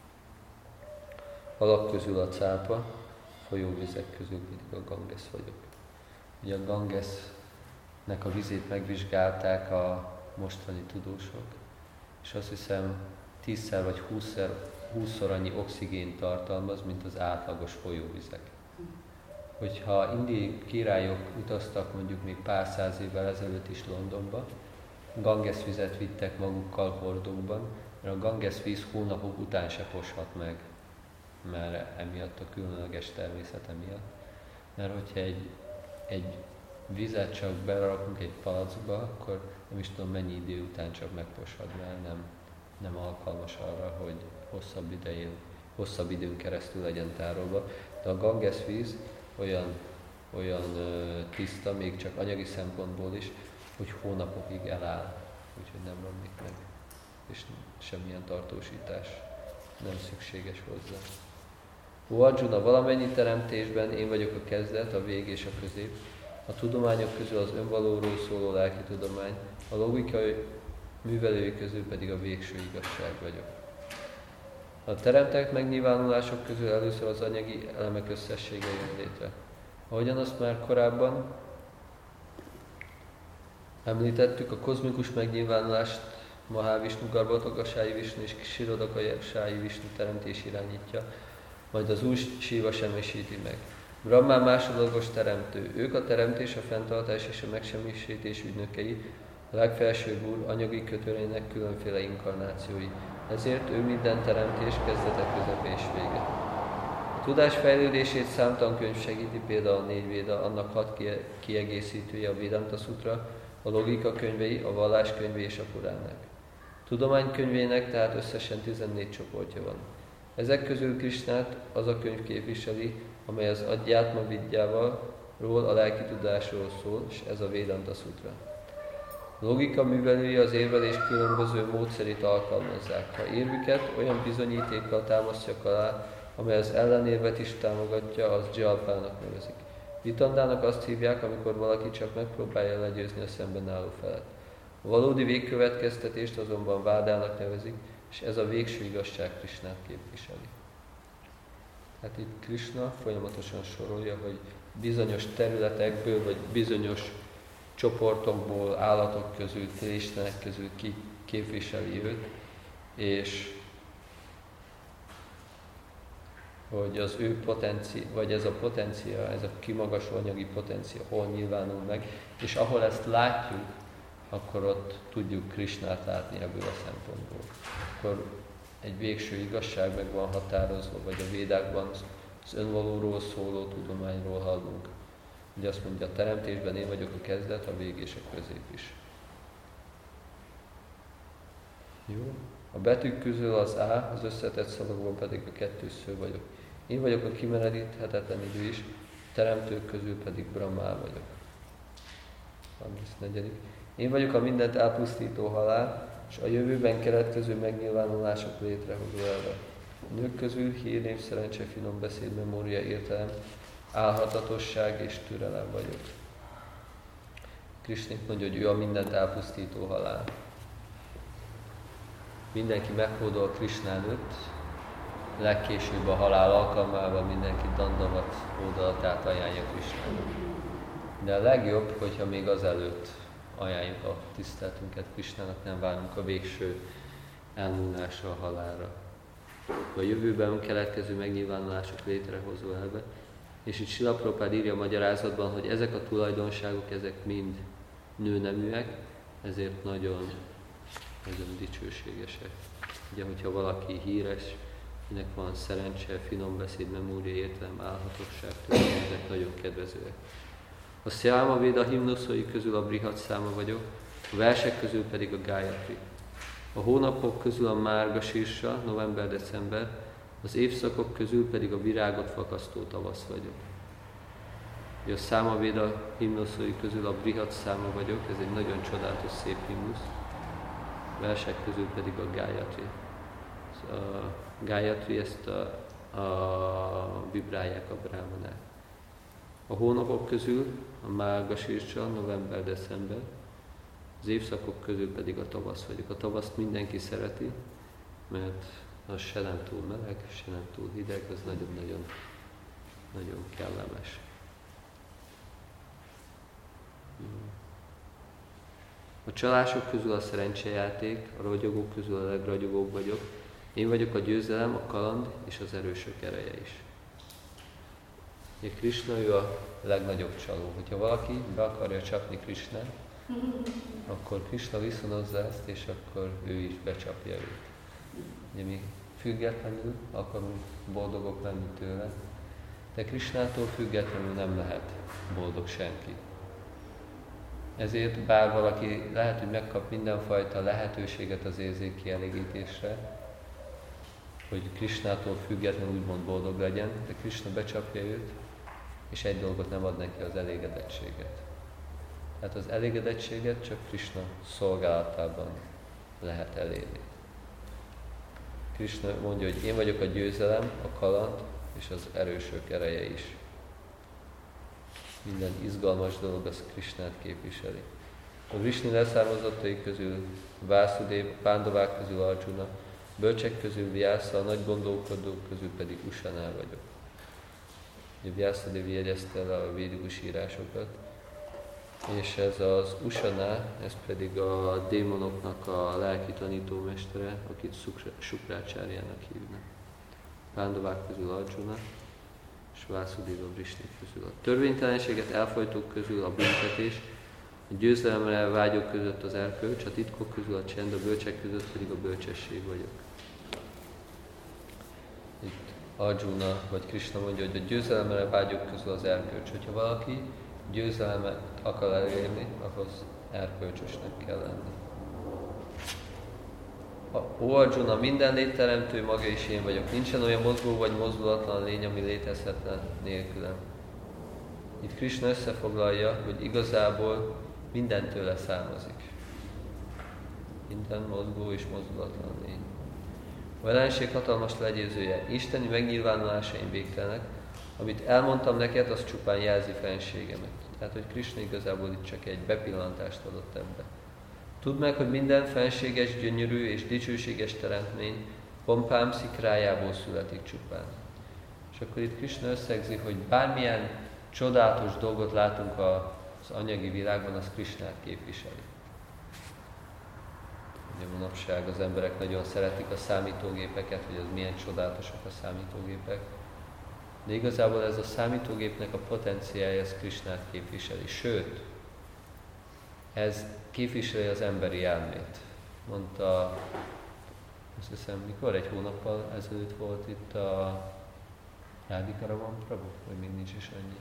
Halak közül a cápa, folyóvizek közül pedig a Ganges vagyok. Ugye a Gangesnek a vizét megvizsgálták a mostani tudósok, és azt hiszem 10-szer vagy 20-szor annyi oxigént tartalmaz, mint az átlagos folyóvizek. Hogyha indiai királyok utaztak mondjuk még pár száz évvel ezelőtt is Londonba, Ganges vizet vittek magukkal hordókban, mert a Ganges víz hónapok után se poshat meg, mert emiatt a különleges természete miatt. Mert hogyha egy vizet csak belerakunk egy palackba, akkor nem is tudom mennyi idő után csak megposad, mert nem alkalmas arra, hogy hosszabb időn keresztül legyen tárolva. De a Ganges víz olyan tiszta, még csak anyagi szempontból is, hogy hónapokig eláll, úgyhogy nem romlik meg, és semmilyen tartósítás nem szükséges hozzá. Ó Arjuna, valamennyi teremtésben én vagyok a kezdet, a vég és a közép, a tudományok közül az önvalóról szóló lelki tudomány, a logikai művelői közül pedig a végső igazság vagyok. A teremtett megnyilvánulások közül először az anyagi elemek összessége jön létre. Ahogyan azt már korábban Említettük a kozmikus megnyilvánulást, Mahavishnu, Garbhodaga Sái Vishnu és Kshirodaka Sái Vishnu teremtés irányítja, majd az új Siva semmisíti meg. Brahma másodlagos teremtő, ők a teremtés, a fenntartás és a megsemmisítés ügynökei, a legfelsőbb úr anyagi kötőrének különféle inkarnációi. Ezért ő minden teremtés kezdete, közepe és vége. A tudás fejlődését számtalan könyv segíti, például a 4 Véda, annak 6 kiegészítője, a Vedanta Sutra, a logika könyvei, a vallás könyvei és a Puránák. Tudomány könyvének tehát összesen 14 csoportja van. Ezek közül Krisnát az a könyv képviseli, amely az Adhyátma Vidyával, a lelki tudásról szól, és ez a Vedanta Sutra. A logika művelői az érvelés különböző módszerét alkalmazzák. Ha érvüket olyan bizonyítékkal támasztják alá, amely az ellenérvet is támogatja, az Jalpának nevezik. Vitandának azt hívják, amikor valaki csak megpróbálja legyőzni a szemben álló felet. A valódi végkövetkeztetést azonban vádának nevezik, és ez a végső igazság Krisnát képviseli. Hát itt Krisna folyamatosan sorolja, hogy bizonyos területekből, vagy bizonyos csoportokból, állatok közül, istenek közül ki képviseli őt, és hogy az ő vagy ez a potencia, ez a kimagasló anyagi potencia hol nyilvánul meg, és ahol ezt látjuk, akkor ott tudjuk Krisnát látni ebből a szempontból. Akkor egy végső igazság meg van határozva, vagy a Védákban az önvalóról szóló tudományról hallunk. Ugye azt mondja, a teremtésben én vagyok a kezdet, a vég és a közép is. Jó. A betűk közül az A, az összetett szavakban pedig a 2 sző vagyok. Én vagyok a kimeríthetetlen idő is, a teremtők közül pedig Brahma vagyok. 34. Én vagyok a mindent elpusztító halál, és a jövőben keletkező megnyilvánulások létrehozó elve. A nők közül hírnév, szerencse, finom beszéd, memória, értelem, álhatatosság és türelem vagyok. Krisna mondja, hogy ő a mindent elpusztító halál. Mindenki meghódol Krisna előtt, legkésőbb a halál alkalmával mindenki Dandavat hódolatát ajánlja Krisnának. De a legjobb, hogyha még azelőtt ajánljuk a tiszteletünket Krisnának, nem várunk a végső elmúlásra, a halálra. A jövőben keletkező megnyilvánulások létrehozó elve. És itt Srila Prabhupád írja a magyarázatban, hogy ezek a tulajdonságok, ezek mind nőneműek, ezért nagyon dicsőségesek. Ugye, hogyha valaki híres, kinek van szerencse, finom beszéd, memória, értelem, álhatóság, ezek nagyon kedvezőek. A Száma Véda himnuszai közül a Brihat Száma vagyok, a versek közül pedig a Gayatri. A hónapok közül a Márgasírsa, november-december, az évszakok közül pedig a virágot fakasztó tavasz vagyok. A Száma Véda himnuszai közül a Brihat Száma vagyok, ez egy nagyon csodálatos, szép himnusz. A versek közül pedig a Gayatri. A Gayatri, ezt a vibrálják a brahmanák. A hónapok közül a Márgasírsa, november-december, az évszakok közül pedig a tavasz vagyok. A tavaszt mindenki szereti, mert az se nem túl meleg, se nem túl hideg, az nagyon-nagyon kellemes. A csalások közül a szerencsejáték, a ragyogók közül a legragyogóbb vagyok. Én vagyok a győzelem, a kaland és az erősök ereje is. Krisna, ő a legnagyobb csaló. Hogyha valaki be akarja csapni Krisnát, akkor Krisna viszonozza ezt, és akkor ő is becsapja őt. Ugye mi függetlenül akarunk boldogok lenni tőle, de Krisnától függetlenül nem lehet boldog senki. Ezért bár valaki lehet, hogy megkap mindenfajta lehetőséget az érzék kielégítésre, hogy Krisnától függetlenül úgymond boldog legyen, de Krisna becsapja őt, és egy dolgot nem ad neki, az elégedettséget. Tehát az elégedettséget csak Krisna szolgálatában lehet elérni. Krisna mondja, hogy én vagyok a győzelem, a kaland és az erősök ereje is. Minden izgalmas dolog az Krisnát képviseli. A Vrisni leszármazottai közül Vászudév, Pándavák közül Arjuna, bölcsek közül Vyasa, a nagy gondolkodók közül pedig Usanál vagyok. Vyászadév jegyezte le a védikus írásokat, és ez az Usana, ez pedig a démonoknak a lelki tanítómestere, akit Sukrácsárjának hívnak. Pándavák közül Arjuna, és Vásudéva Vrishni közül a törvénytelenséget elfojtók közül a büntetés, a győzelemre vágyók között az erkölcs, a titkok közül a csend, a bölcsek között pedig a bölcsesség vagyok. Itt Arjuna vagy Krishna mondja, hogy a győzelemre vágyók közül az erkölcs. Hogyha valaki győzelmet akar elérni, ahhoz erkölcsösnek kell lenni. Ó Arjuna, minden létteremtő maga is én vagyok. Nincsen olyan mozgó vagy mozdulatlan lény, ami létezhetlen nélkülem. Itt Krishna összefoglalja, hogy igazából minden tőle származik. Minden mozgó és mozdulatlan lény. A jelenség hatalmas legyőzője. Isteni megnyilvánulásaim végtelenek. Amit elmondtam neked, az csupán jelzi fenségemet. Tehát, hogy Krishna igazából itt csak egy bepillantást adott ebbe. Tudd meg, hogy minden fenséges, gyönyörű és dicsőséges teremtmény pompám szikrájából születik csupán. És akkor itt Krishna összegzi, hogy bármilyen csodálatos dolgot látunk az anyagi világban, az Krishnát képviseli. Ugye manapság az emberek nagyon szeretik a számítógépeket, hogy az milyen csodálatosak a számítógépek. De igazából ez a számítógépnek a potenciálja, ez Krishnát képviseli. Sőt, ez képviseli az emberi elmét. Mondta, azt hiszem, mikor? Egy hónappal ezelőtt volt itt a Rádikaravan Prabhu, vagy még nincs is annyi.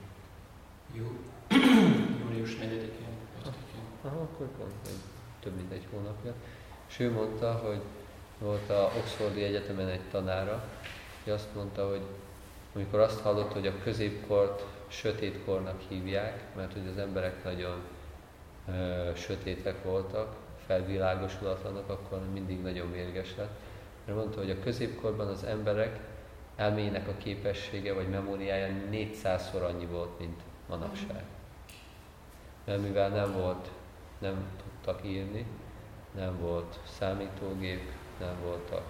Július 4-én. Aha, akkor több mint egy hónapja. És ő mondta, hogy volt a Oxfordi Egyetemen egy tanára, aki azt mondta, hogy amikor azt hallott, hogy a középkort sötétkornak hívják, mert hogy az emberek nagyon sötétek voltak, felvilágosulatlanok, akkor mindig nagyon mérges lett. Mert mondta, hogy a középkorban az emberek elmének a képessége vagy memóriája 400-szor annyi volt, mint manapság. Mert mivel nem tudtak írni, nem volt számítógép, nem voltak,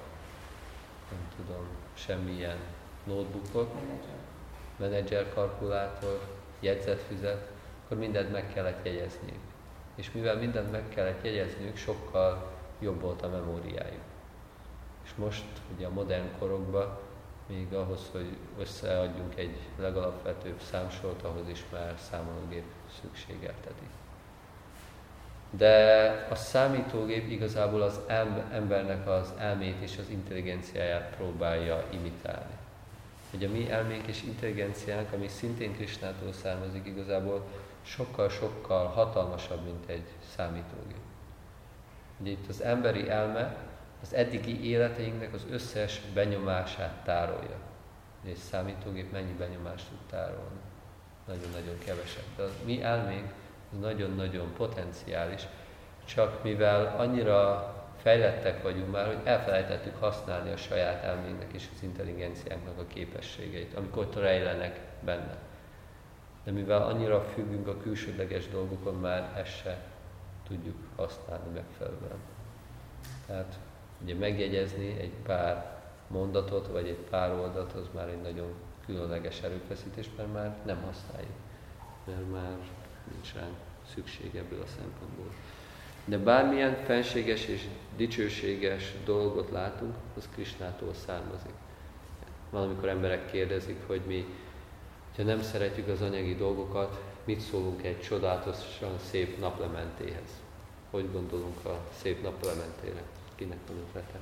semmilyen notebookok, menedzser kalkulátor, jegyzetfüzet, akkor mindent meg kellett jegyezniük. És mivel mindent meg kellett jegyezniük, sokkal jobb volt a memóriájuk. És most ugye a modern korokban még ahhoz, hogy összeadjunk egy legalapvetőbb számsort, ahhoz is már számológép szükségelteti. De a számítógép igazából az embernek az elmét és az intelligenciáját próbálja imitálni. Hogy a mi elménk és intelligenciánk, ami szintén Krishnától származik, igazából sokkal-sokkal hatalmasabb, mint egy számítógép. Ugye itt az emberi elme az eddigi életeinknek az összes benyomását tárolja. Egy számítógép mennyi benyomást tud tárolni? Nagyon-nagyon keveset. De a mi elménk nagyon-nagyon potenciális, csak mivel annyira fejlettek vagyunk már, hogy elfelejtettük használni a saját elménknek és az intelligenciánknak a képességeit, amik ott rejlenek benne. De mivel annyira függünk a külsődleges dolgokon, már ezt se tudjuk használni megfelelően. Tehát ugye megjegyezni egy pár mondatot, vagy egy pár oldalt, az már egy nagyon különleges erőfeszítés, mert már nem használjuk. Mert már nincs ránk szükség ebből a szempontból. De bármilyen fenséges és dicsőséges dolgot látunk, az Krishnától származik. Valamikor emberek kérdezik, hogy mi, ha nem szeretjük az anyagi dolgokat, mit szólunk egy csodálatosan szép naplementéhez? Hogy gondolunk a szép naplementére? Kinek van ötlete?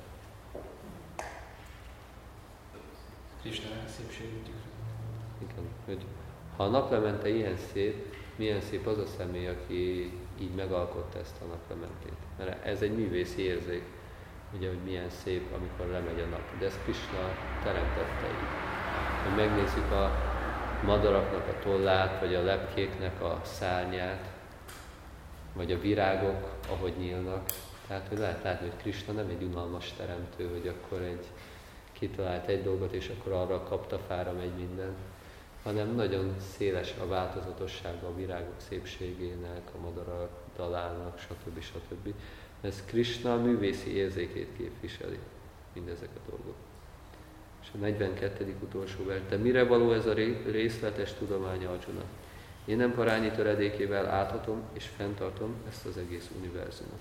Krisnának a szépségét tükrözi. Igen, hogy ha a naplemente ilyen szép, milyen szép az a személy, aki így megalkotta ezt a naplementét. Mert ez egy művészi érzék, ugye, hogy milyen szép, amikor lemegy a nap. De ezt Krishna teremtette így. Hogy megnézzük a madaraknak a tollát, vagy a lepkéknek a szárnyát, vagy a virágok, ahogy nyílnak. Tehát, hogy lehet látni, hogy Krishna nem egy unalmas teremtő, hogy akkor kitalált egy dolgot, és akkor arra kaptafára megy minden, hanem nagyon széles a változatossága a virágok szépségének, a madarak dalának, stb. Ez Krishna művészi érzékét képviseli, mindezek a dolgok. És a 42. utolsó vers. De mire való ez a részletes tudomány, Arjuna? Én nem parányi töredékével áthatom és fenntartom ezt az egész univerzumot.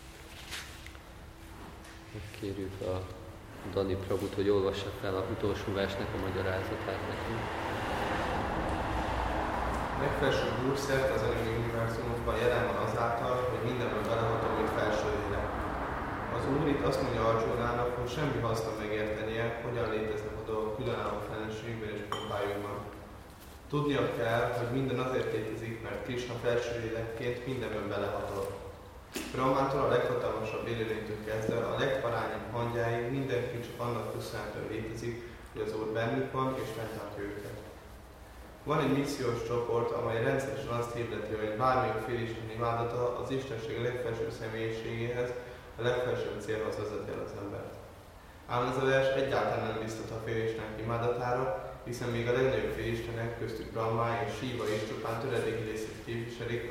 Kérjük a Dani Prabhut, hogy olvassa fel a utolsó versnek a magyarázatát nekünk. Legfelsőbb Úr szerte az anyagi univerzumokban jelen van azáltal, hogy mindenben beleható, mint felső lélek. Az Úr itt azt mondja Arjunának, hogy semmi haszna megértenie, hogyan léteznek a dolgok különálló felelősségben és próbájukban. Tudnia kell, hogy minden azért létezik, mert Krishna felső lélekként mindenben belehatol. Brahmától a leghatalmasabb élőlénytől kezdve a legparányabb hangyáig mindenki csak annak köszönhetően létezik, hogy az Úr bennük van és fenntartja őket. Van egy missziós csoport, amely rendszeresen azt hirdeti, hogy bármilyen félisten imádata az Istenség legfelsőbb személyiségéhez, a legfelsőbb célhoz vezeti el az embert. Ám ez a vers egyáltalán nem biztat a félistenek imádatára, hiszen még a legnagyobb félistenek, köztük Brahma és Shiva is csupán töredéki részét képviselik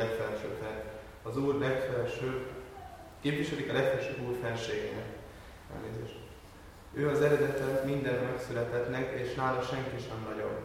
képviselik a legfelsőbb Úr fenségének. Elnézést. Ő az eredete minden megszületettnek, és nála senki sem nagyobb.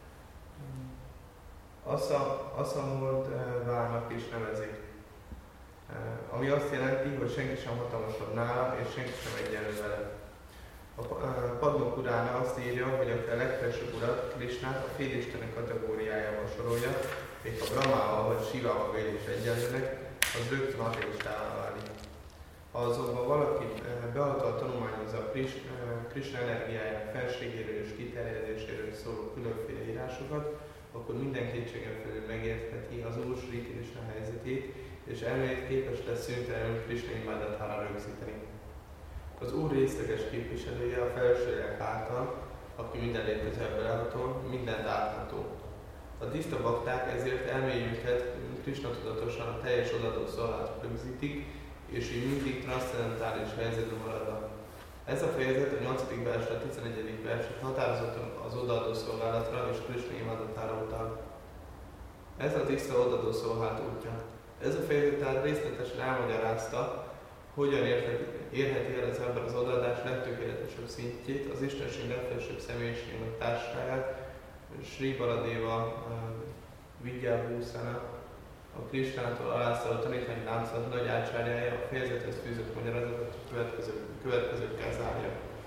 Asamurdvának is nevezik. Ami azt jelenti, hogy senki sem hatalmasabb nála, és senki sem egyenlő vele. A Padma Purána azt írja, hogy aki a legfelsőbb urat, Krishnát a félistenek kategóriájában sorolja, még a Brahmával vagy Shivával vél is egyenlőnek, az rögtön ateistává válik. Ha azonban valaki behatóan tanulmányozza a Krishna energiájának fenségéről és kiterjedéséről szóló különféle írásokat, akkor minden kétségen felül megértheti az Úr Sri Krishna helyzetét, és elmélet képes lesz szüntelenül Krishna imádatára rögzíteni. Az Úr részleges képviselője a felső lélek által, aki minden létezően belehatol, mindent átható. A tiszta bakták ezért elmélyüket Krishna tudatosan a teljes odaadó szolgálatot rögzítik, és így mindig transzcendentális helyzetben maradnak. Ez a fejezet a 8. versre, a 11. versre határozottan az odaadó szolgálatra és Krishna imádatára utal. Ez a tiszta odaadó szolgálat útja. Ez a fejezet tehát részletesen elmagyarázta, hogyan érheti el az ember az odaadás legtökéletesebb szintjét, az Istenség legfelsőbb személyiségének társaságát, Sri Baladeva Vidyabhusana, a Krishnától aláztaló tanítvány láncolat nagy ácsárjája, a fejezethez fűzött magyarázatot következőkkel zárja.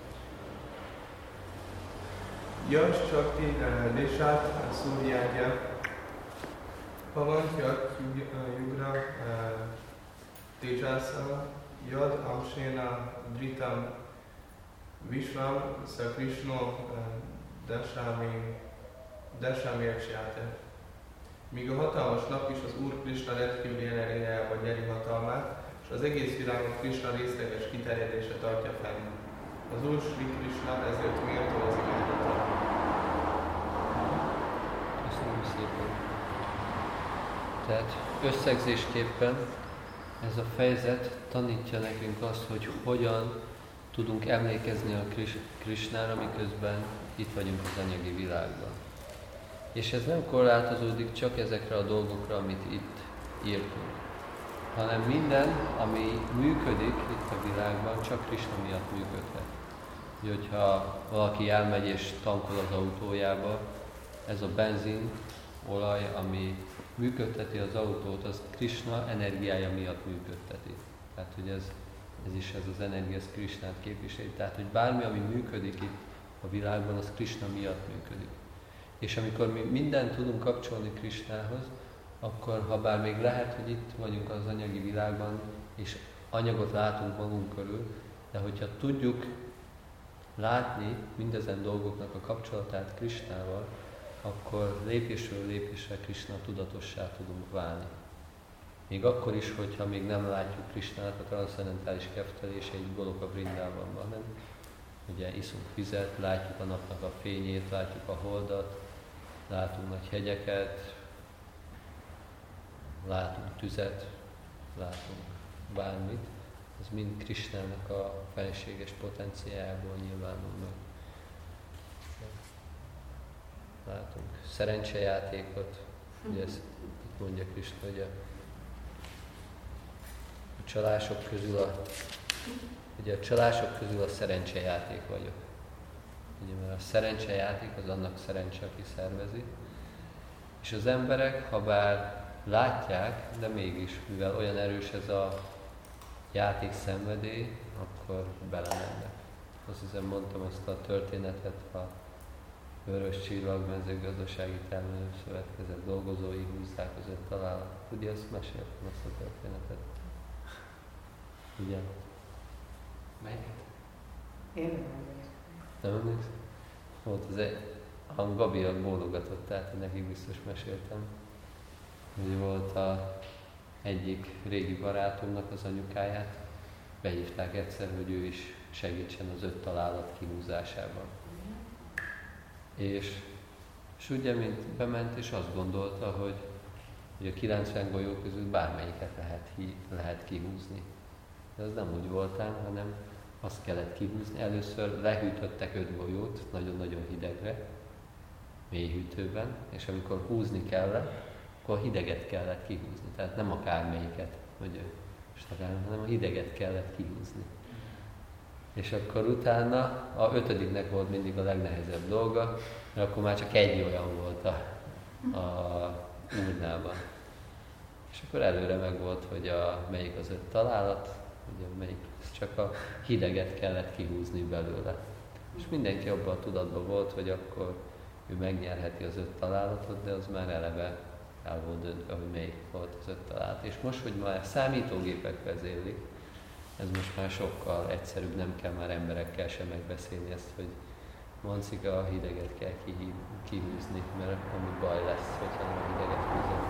Yash Shakti Nishat Suryaja Pavantyak Yugra Tejasa Yad Amshena Dritam Vishvam Sa Krishno Dashami Akshyate. Míg a hatalmas nap is az Úr Krishna rendkívüli energiájában nyeri hatalmát, és az egész világot Krishna részleges kiterjedése tartja fenn. Az Úr Sri Krishna ezért méltó az imádatra. Köszönöm szépen. Tehát összegzésképpen ez a fejezet tanítja nekünk azt, hogy hogyan tudunk emlékezni a Krishnára, miközben itt vagyunk az anyagi világban. És ez nem korlátozódik csak ezekre a dolgokra, amit itt írtunk, hanem minden, ami működik itt a világban, csak Krishna miatt működhet. Hogyha valaki elmegy és tankol az autójába, ez a benzin, olaj, ami működteti az autót, az Krishna energiája miatt működteti. Tehát, hogy ez az energia, ez Krishnát képviseli. Tehát, hogy bármi, ami működik itt a világban, az Krishna miatt működik. És amikor mi mindent tudunk kapcsolni Krishnához, akkor, ha bár még lehet, hogy itt vagyunk az anyagi világban, és anyagot látunk magunk körül, de hogyha tudjuk látni mindezen dolgoknak a kapcsolatát Krishnával, akkor lépésről lépésre Krishna tudatossá tudunk válni. Még akkor is, hogyha még nem látjuk Krishnának a transzcendentális kefteléseit Goloka Vrindávánban, hanem ugye iszunk vizet, látjuk a napnak a fényét, látjuk a holdat, látunk nagy hegyeket, látunk tüzet, látunk bármit, ez mind Krishnának a fenséges potenciájából nyilvánul meg. Látunk szerencsejátékot, ugye ezt itt mondja Krishna, hogy a csalások közül a szerencsejáték vagyok. Ugye, mert a szerencsejáték az annak szerencse, aki szervezi, És az emberek, ha bár látják, de mégis, mivel olyan erős ez a játék szenvedély, akkor belemennek. Azt hiszem, mondtam azt a történetet, a Vörös Csillag mezőgazdasági termelőszövetkezet dolgozói húzzák az 5 találatot. Ugye azt meséltem, azt a történetet? Ugye? Melyiket? Én nem emlékszem. Nem emlékszem? Volt az a Gabi bólogatott, tehát neki biztos meséltem. Hogy volt egyik régi barátomnak az anyukáját, behívták egyszer, hogy ő is segítsen az 5 találat kihúzásában. És ugye, mint bement, és azt gondolta, hogy a 90 golyó közül bármelyiket lehet kihúzni. De az nem úgy voltán, hanem azt kellett kihúzni. Először lehűtöttek 5 golyót, nagyon-nagyon hidegre, mély hűtőben, és amikor húzni kellett, akkor a hideget kellett kihúzni. Tehát nem akármelyiket, hanem a hideget kellett kihúzni. És akkor utána a 5-nek volt mindig a legnehezebb dolga, mert akkor már csak egy olyan volt a urnában. És akkor előre meg volt, hogy melyik az 5 találat, ugye melyik, csak a hideget kellett kihúzni belőle. És mindenki abban a tudatban volt, hogy akkor ő megnyerheti az 5 találatot, de az már eleve el volt döntve, hogy melyik volt az 5 találat. És most, hogy már számítógépek vezérlik, ez most már sokkal egyszerűbb, nem kell már emberekkel sem megbeszélni ezt, hogy Mancika, a hideget kell kihúzni, mert ami baj lesz, hogyha nem a hideget húzod.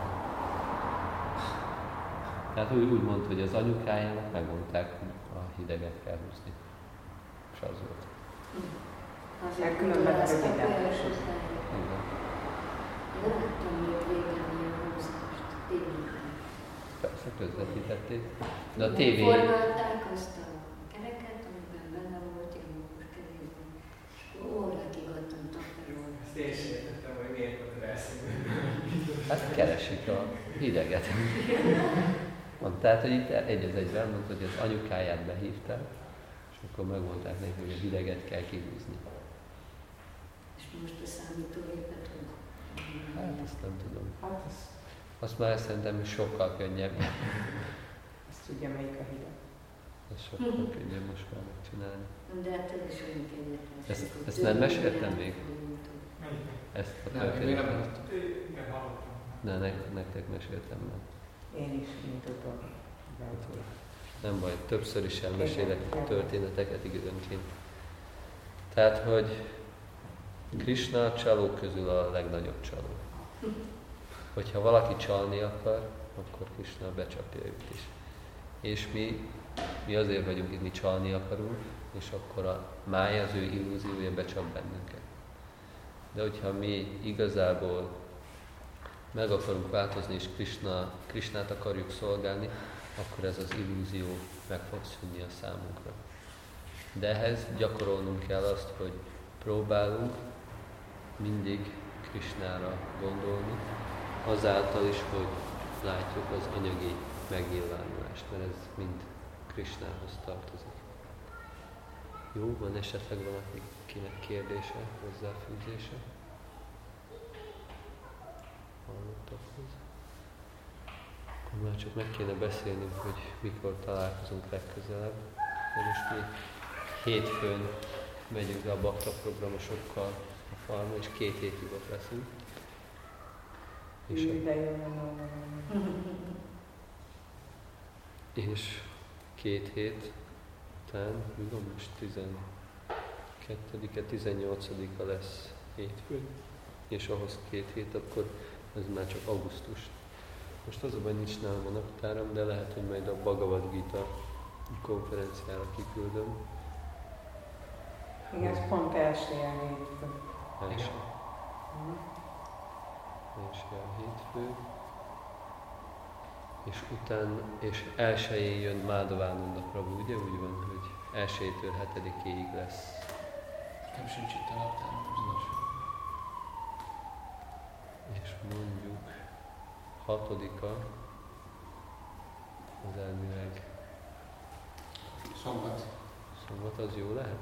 Tehát úgy mondta, hogy az anyukájának megmondták, hogy a hideget kell húzni. És az volt. Azért különben ezt a rövidebb. például láttam még régen ilyen húzást, tévében. Persze közvetítették. De a tévé... Forgalták azt a kereket, amiben benne volt ilyen mókus kerében, és akkor órákig adtam takarról. Ezt én sem értettem, hogy miért volt rá eszembe. Hát keresik a hideget. Tehát, hogy itt egy az egyben mondta, hogy az anyukáját behívták, és akkor megmondták neki, hogy a hideget kell kihúzni. És most a számítógépet hogy? Hát ezt nem tudom. Hát Azt már szerintem is sokkal könnyebb. azt tudja, melyik a hideg. Ez sokkal könnyebb most már megcsinálni. De hát ez is olyan kegyetlen. Ezt nem meséltem még? Melyiket? Ezt a Nem, még nem történetet? hallottam. Igen, hallottam. Ne, nektek meséltem már. Én is, mint utóbb. Nem baj, többször is elmesélek történeteket időnként. Tehát, hogy Krisna a csalók közül a legnagyobb csaló. Hogyha valaki csalni akar, akkor Krisna becsapja őt is. És mi azért vagyunk itt, mi csalni akarunk, és akkor a mája, az ő illúziója becsap bennünket. De hogyha mi igazából meg akarunk változni, és Krisnát akarjuk szolgálni, akkor ez az illúzió meg fog szűnni a számunkra. De ehhez gyakorolnunk kell azt, hogy próbálunk mindig Krisnára gondolni, azáltal is, hogy látjuk az anyagi megnyilvánulást, mert ez mind Krisnához tartozik. Jó, van esetleg valakinek kérdése, hozzáfűzése? Hallottakhoz? Akkor már csak meg kéne beszélni, hogy mikor találkozunk legközelebb. De most mi hétfőn megyünk be a bakta programosokkal a farmra, és 2 hétig ott leszünk. És 2 hét után, mi van most 12-e, 18-a lesz hétfő, és ahhoz 2 hét, akkor ez már csak augusztus. Most az a baj, nincs nálam a naptáram, de lehet, hogy majd a Bhagavad Gita konferenciára kiküldöm. Igen, ez pont első hétfő. Első a hétfő. És elsőjén jön Madhavánanda Prabhu, ugye? Úgy van, hogy 1-től 7-ig lesz. Nem sincs itt a naptáram, És mondjuk 6-a az elvileg Szombat. szombat, az jó lehet?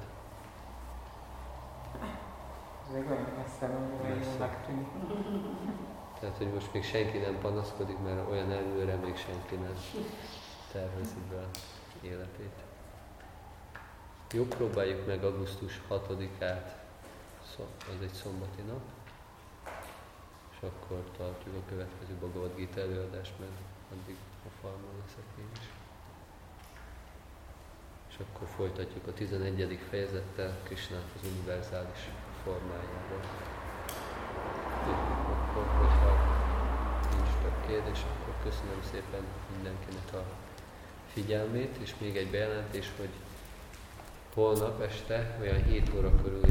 Ez még olyan messze van, hogy Messze. jónak tűnik. Tehát, hogy most még senki nem panaszkodik, mert olyan előre még senki nem tervezi be az életét. Jó, próbáljuk meg augusztus 6-át, az egy szombati nap, és akkor tartjuk a következő Bhagavad Gita előadást, mert addig a farmon leszek én is. És akkor folytatjuk a 11. fejezettel Krisnát az univerzális formájával. Akkor, hogyha nincs több kérdés, akkor köszönöm szépen mindenkinek a figyelmét, és még egy bejelentés, hogy holnap este olyan 7 óra körül